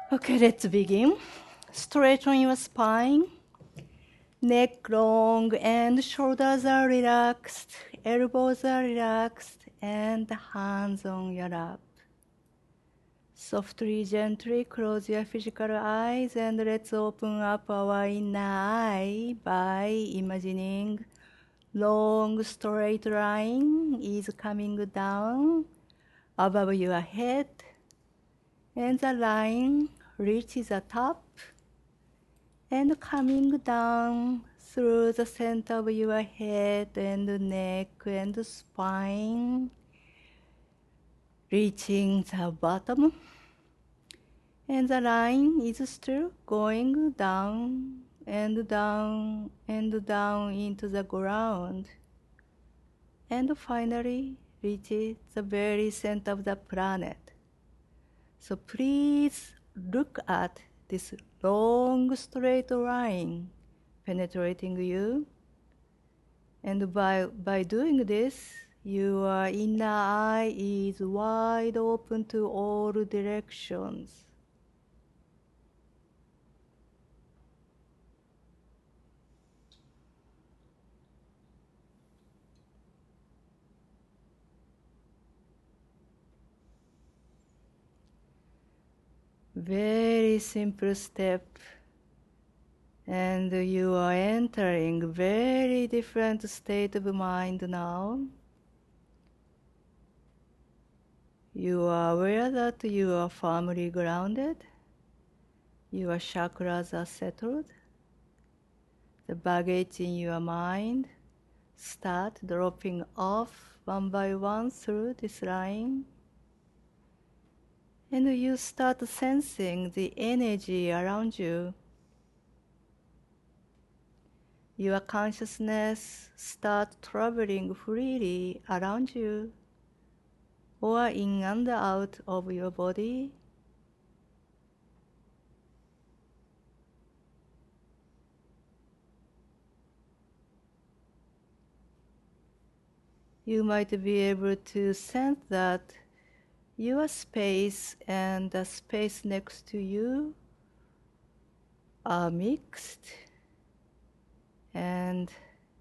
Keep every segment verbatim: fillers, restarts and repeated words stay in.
Okay, let's begin. Straighten your spine. Neck long and shoulders are relaxed. Elbows are relaxed and hands on your lap. Softly, gently close your physical eyes and let's open up our inner eye by imagining long straight line is coming down above your head and the line reaches the top and coming down through the center of your head and neck and spine, reaching the bottom. And the line is still going down and down and down into the ground. And finally reaches the very center of the planet. So please look at this long straight line penetrating you. And by, by doing this, your inner eye is wide open to all directions. Very simple step. And you are entering very different state of mind now. You are aware that you are firmly grounded. Your chakras are settled. The baggage in your mind start dropping off one by one through this line. And you start sensing the energy around you. Your consciousness starts traveling freely around you, or in and out of your body. You might be able to sense that your space and the space next to you are mixed, and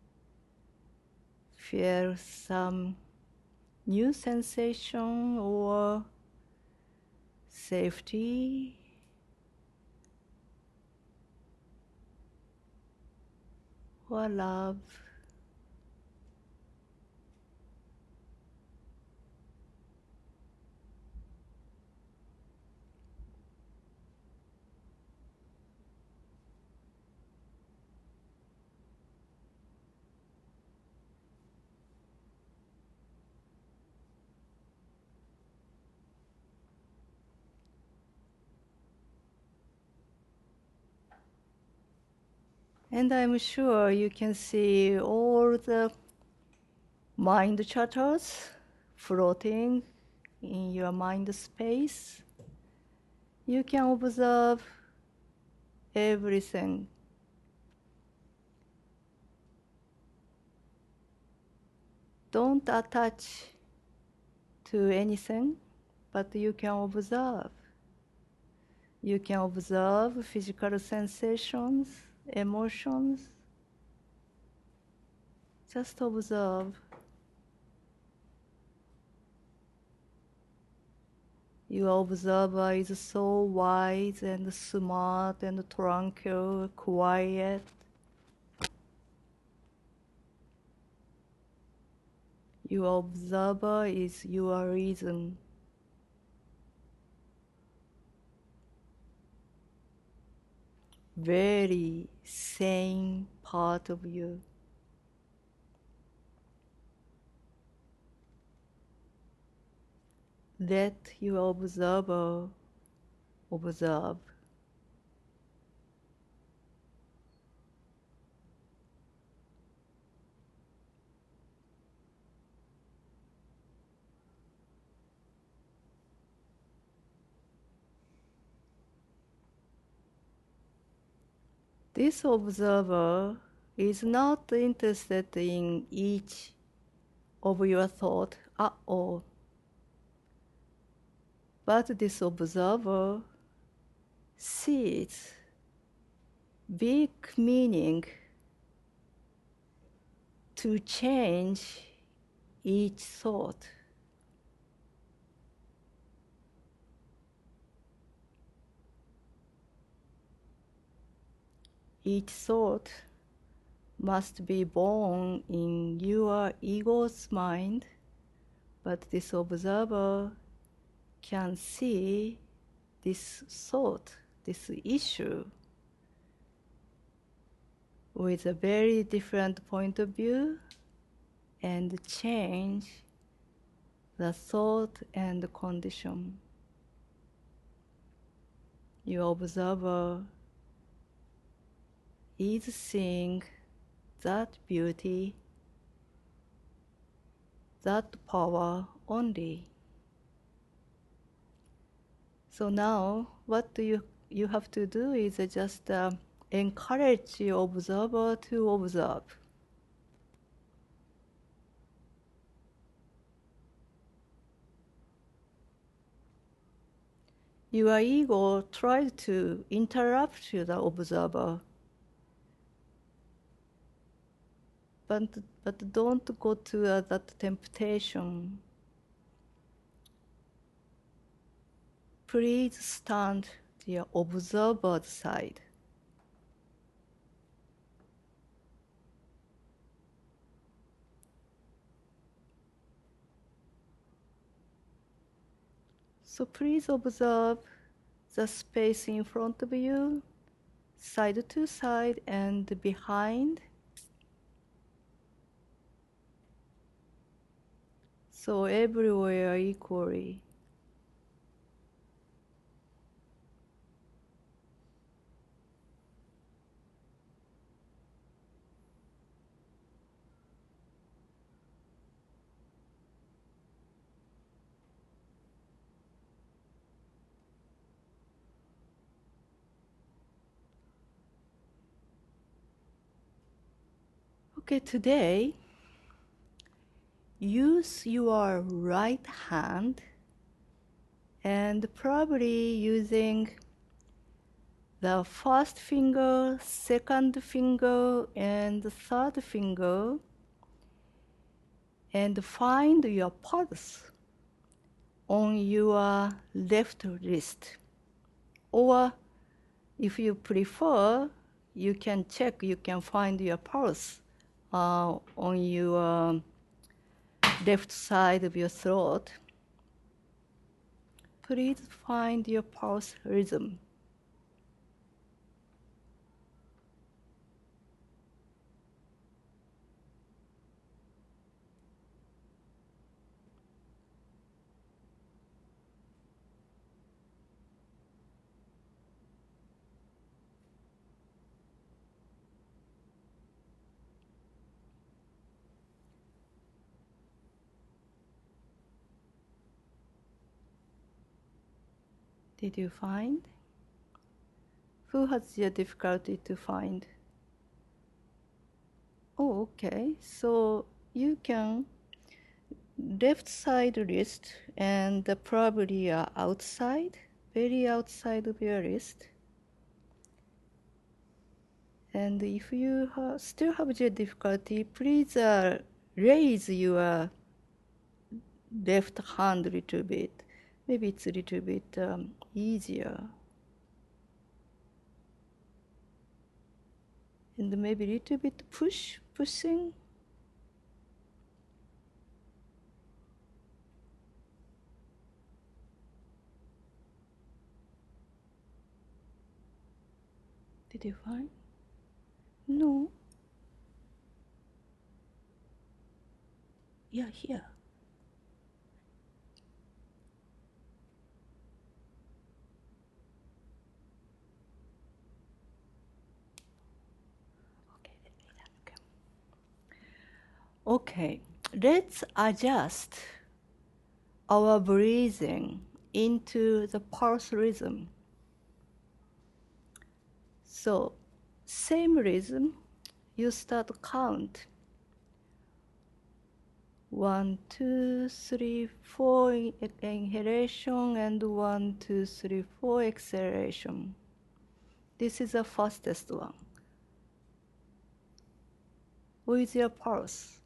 feel some new sensation or safety or love. And I'm sure you can see all the mind chatters floating in your mind space. You can observe everything. Don't attach to anything, but you can observe. You can observe physical sensations, emotions. Just observe. Your observer is so wise and smart and tranquil, quiet. Your observer is your reason. Very sane part of you. Let your observer observe. This observer is not interested in each of your thoughts at all. But this observer sees big meaning to change each thought. Each thought must be born in your ego's mind, but this observer can see this thought, this issue, with a very different point of view and change the thought and the condition. Your observer is seeing that beauty, that power only. So now, what do you you have to do is just uh, encourage your observer to observe. Your ego tries to interrupt the observer, but, but don't go to uh, that temptation. Please stand the observer's side. So please observe the space in front of you, side to side and behind. So everywhere equally. Okay, today, use your right hand and probably using the first finger, second finger, and third finger, and find your pulse on your left wrist. Or if you prefer, you can check, you can find your pulse uh, on your left side of your throat. Please find your pulse rhythm. Did you find? Who has the difficulty to find? Oh, okay. So you can left side wrist and probably uh, outside, very outside of your wrist. And if you ha still have the difficulty, please uh, raise your left hand a little bit. Maybe it's a little bit um, easier. And maybe a little bit push, pushing. Did you find? No. Yeah, here. Okay, let's adjust our breathing into the pulse rhythm. So, same rhythm, you start to count. One, two, three, four inhalation and one, two, three, four exhalation. This is the fastest one. With your pulse.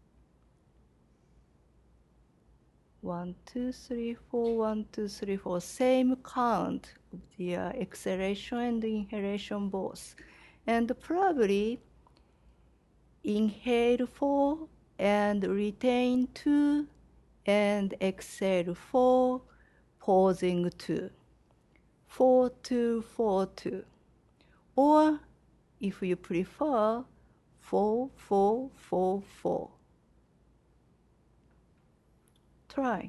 One, two, three, four, one, two, three, four. Same count of the uh, exhalation and inhalation both. And probably inhale four and retain two and exhale four, pausing two. Four, two, four, two. Or if you prefer, four, four, four, four. Try.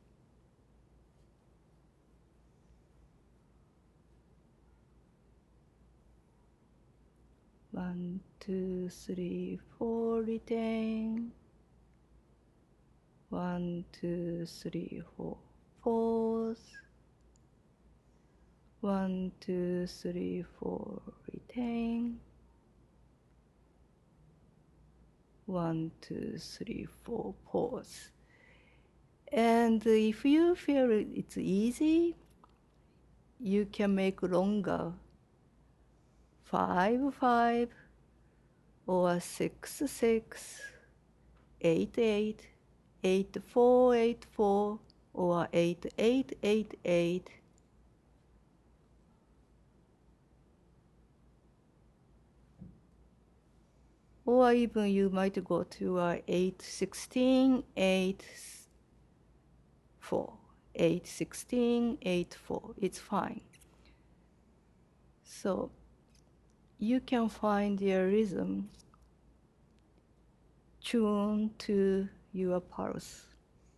One, two, three, four, retain. One, two, three, four, pause. One, two, three, four, retain. One, two, three, four, pause. And if you feel it's easy, you can make longer. Five, five, or six, six, eight, eight, eight, four, eight, four, or eight, eight, eight, eight. Or even you might go to uh, eight, sixteen, eight, four. eight, sixteen, eight, four. It's fine. So you can find your rhythm, tune to your pulse.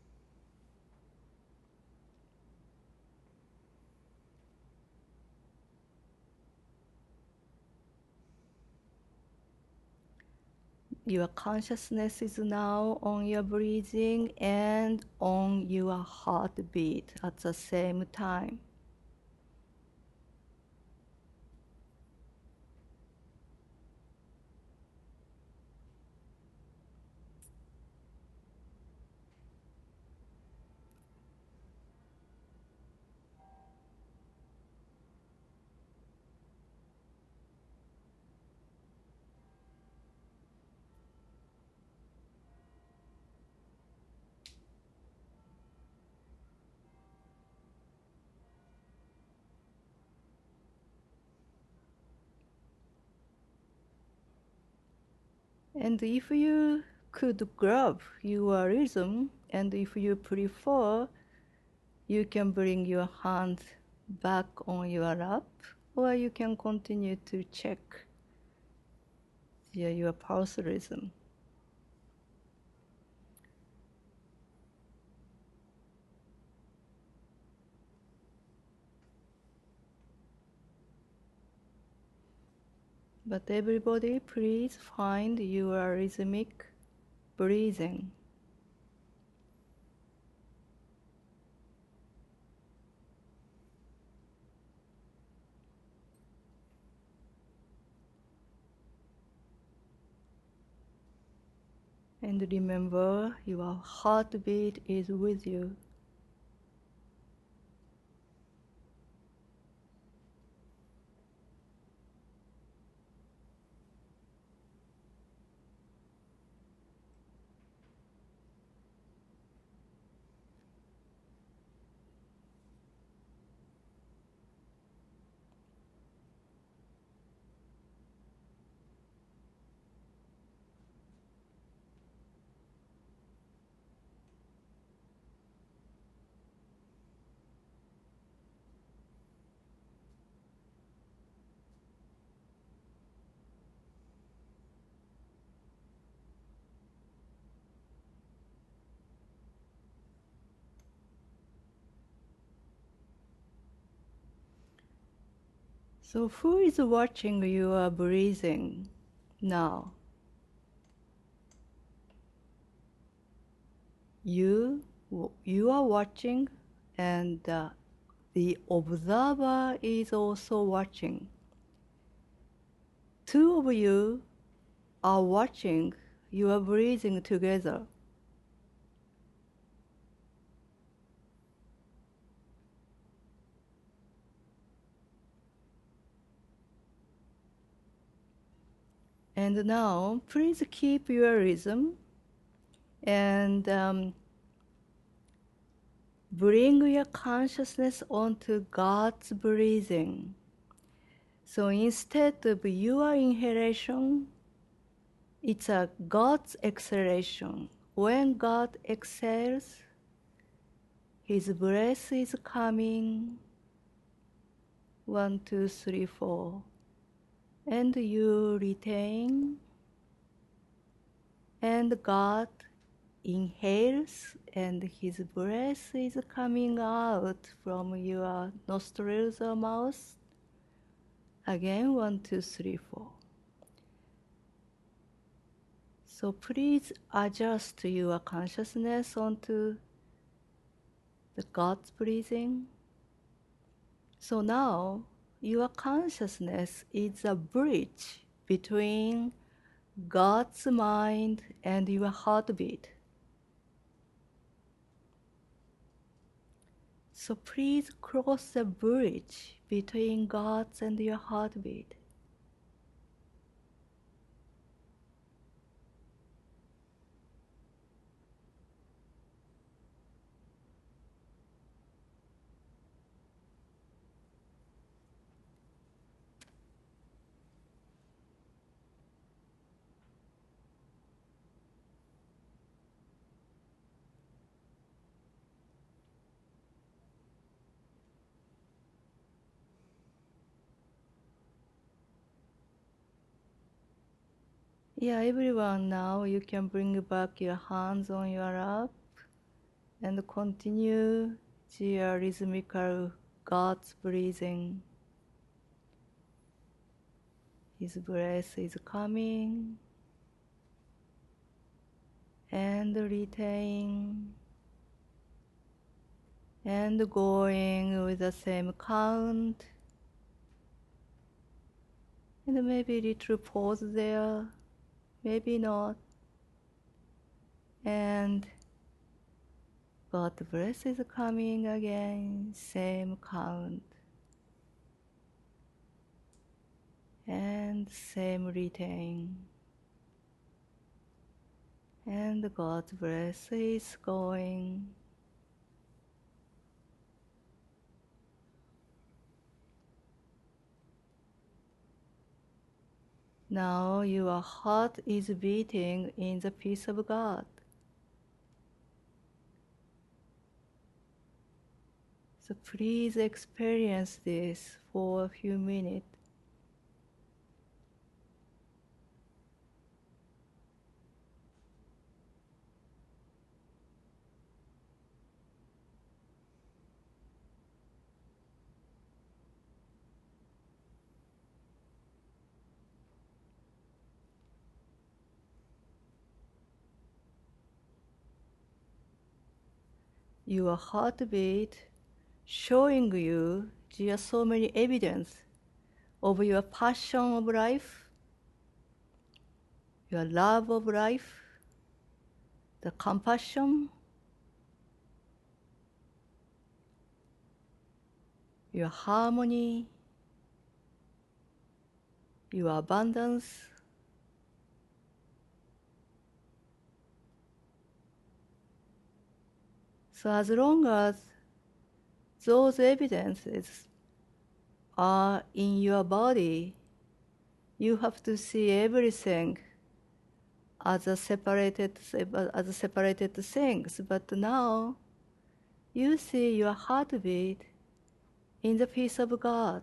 Your consciousness is now on your breathing and on your heartbeat at the same time. And if you could grab your rhythm, and if you prefer, you can bring your hand back on your lap, or you can continue to check your, your pulse rhythm. But everybody, please find your rhythmic breathing. And remember, your heartbeat is with you. So who is watching your breathing now? You, you are watching, and uh, the observer is also watching. Two of you are watching your breathing together. And now, please keep your rhythm and um, bring your consciousness onto God's breathing. So instead of your inhalation, it's a God's exhalation. When God exhales, His breath is coming. One, two, three, four. And you retain. And God inhales, and His breath is coming out from your nostrils or mouth. Again, one, two, three, four. So please adjust your consciousness onto the God's breathing. So now your consciousness is a bridge between God's mind and your heartbeat. So please cross the bridge between God's and your heartbeat. Yeah, everyone, now you can bring back your hands on your lap and continue your rhythmical God's breathing. His breath is coming and retain and going with the same count. And maybe a little pause there, maybe not. And God's breath is coming again, same count. And same retain. And God's breath is going. Now your heart is beating in the peace of God. So please experience this for a few minutes. Your heartbeat showing you just so many evidence of your passion of life, your love of life, the compassion, your harmony, your abundance. So as long as those evidences are in your body, you have to see everything as a separated as a separated things. But now you see your heartbeat in the peace of God.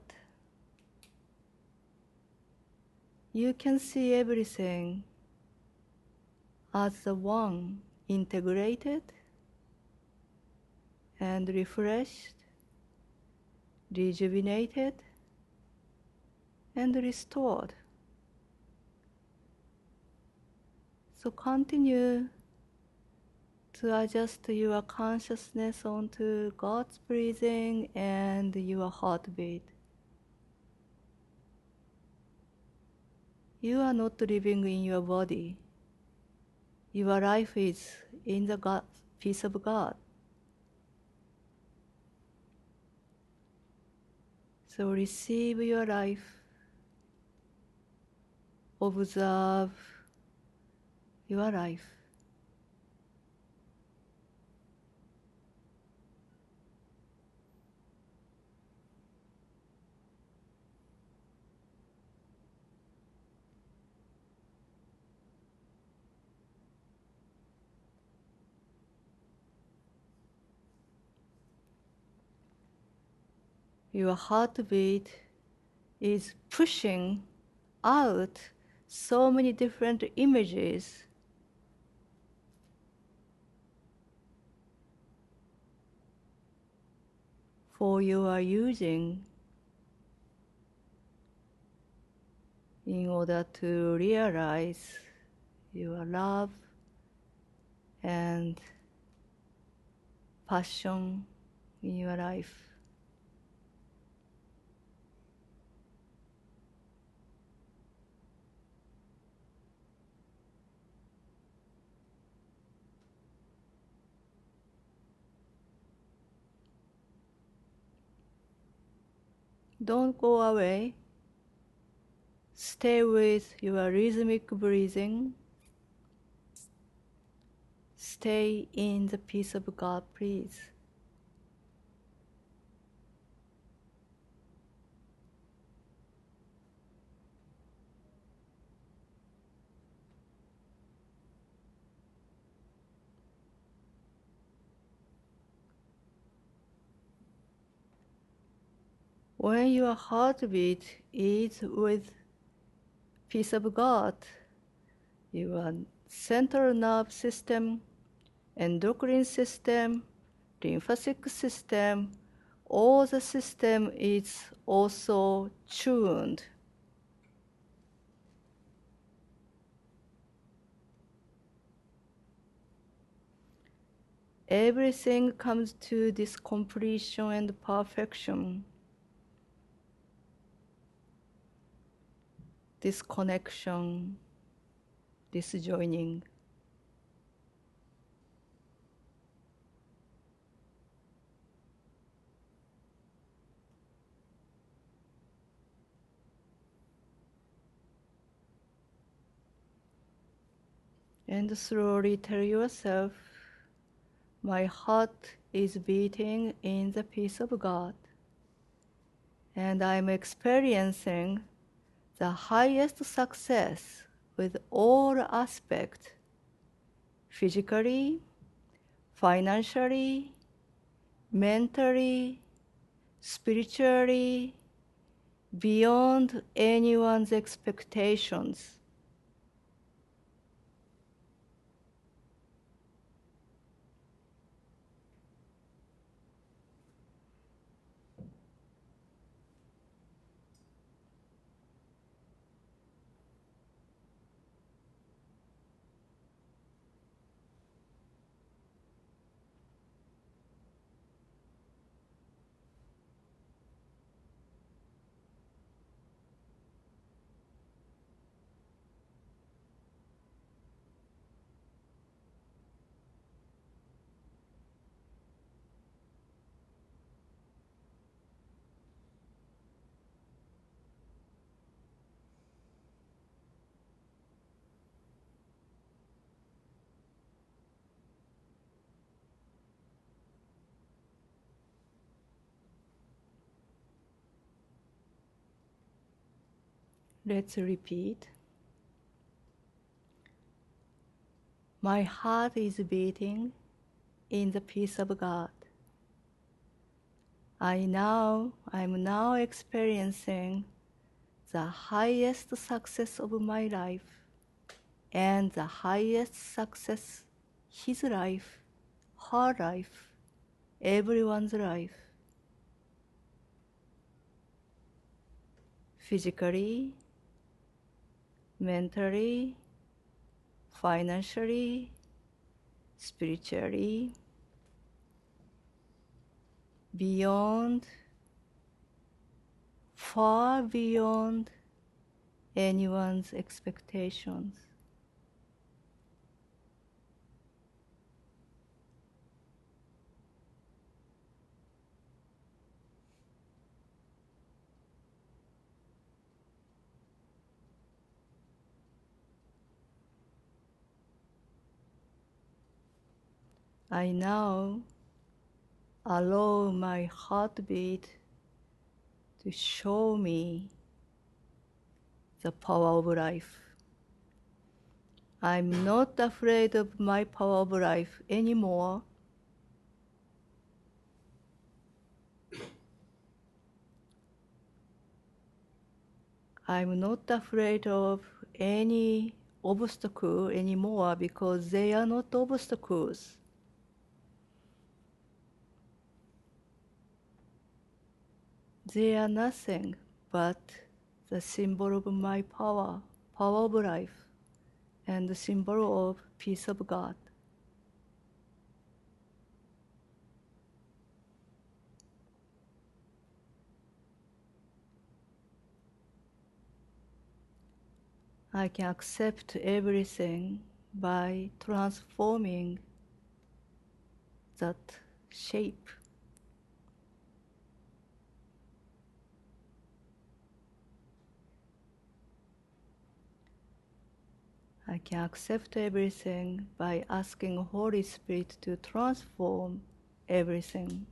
You can see everything as the one, integrated and refreshed, rejuvenated, and restored. So continue to adjust your consciousness onto God's breathing and your heartbeat. You are not living in your body. Your life is in the God, peace of God. So receive your life observe your life. Your heartbeat is pushing out so many different images. For you are using in order to realize your love and passion in your life. Don't go away. Stay with your rhythmic breathing. Stay in the peace of God, please. When your heartbeat is with peace of God, your central nerve system, endocrine system, lymphatic system, all the system is also tuned. Everything comes to this completion and perfection. This connection, this joining. And slowly tell yourself, my heart is beating in the peace of God, and I'm experiencing the highest success with all aspects, physically, financially, mentally, spiritually, beyond anyone's expectations. Let's repeat. My heart is beating in the peace of God. I now, I'm now experiencing the highest success of my life and the highest success, his life, her life, everyone's life. Physically, mentally, financially, spiritually, beyond, far beyond anyone's expectations. I now allow my heartbeat to show me the power of life. I'm not afraid of my power of life anymore. I'm not afraid of any obstacle anymore because they are not obstacles. They are nothing but the symbol of my power, power of life, and the symbol of peace of God. I can accept everything by transforming that shape. I can accept everything by asking Holy Spirit to transform everything.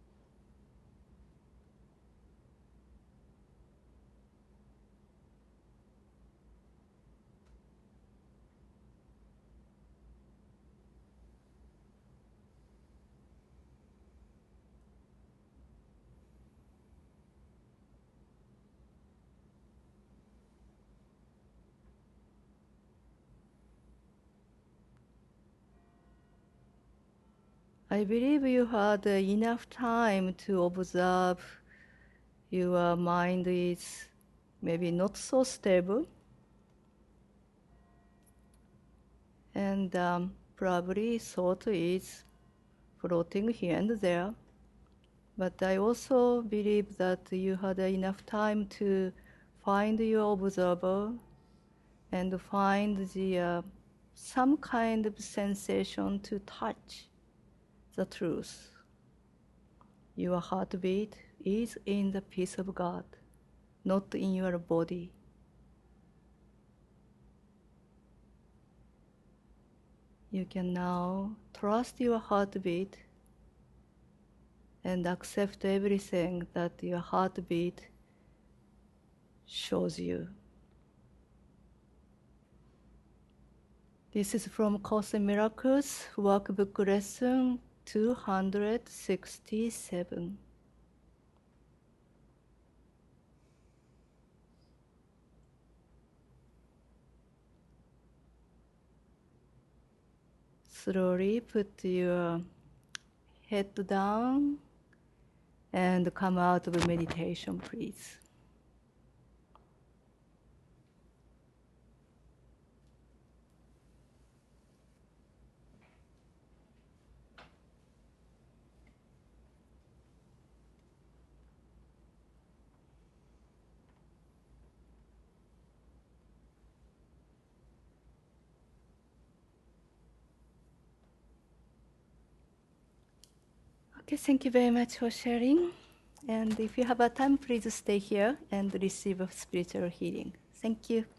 I believe you had enough time to observe your mind is maybe not so stable, and um, probably thought is floating here and there. But I also believe that you had enough time to find your observer and find the uh, some kind of sensation to touch the truth. Your heartbeat is in the peace of God, not in your body. You can now trust your heartbeat and accept everything that your heartbeat shows you. This is from Course in Miracles, Workbook Lesson two hundred sixty-seven. Slowly put your head down and come out of meditation, please. Okay, thank you very much for sharing. And if you have a time, please stay here and receive a spiritual healing. Thank you.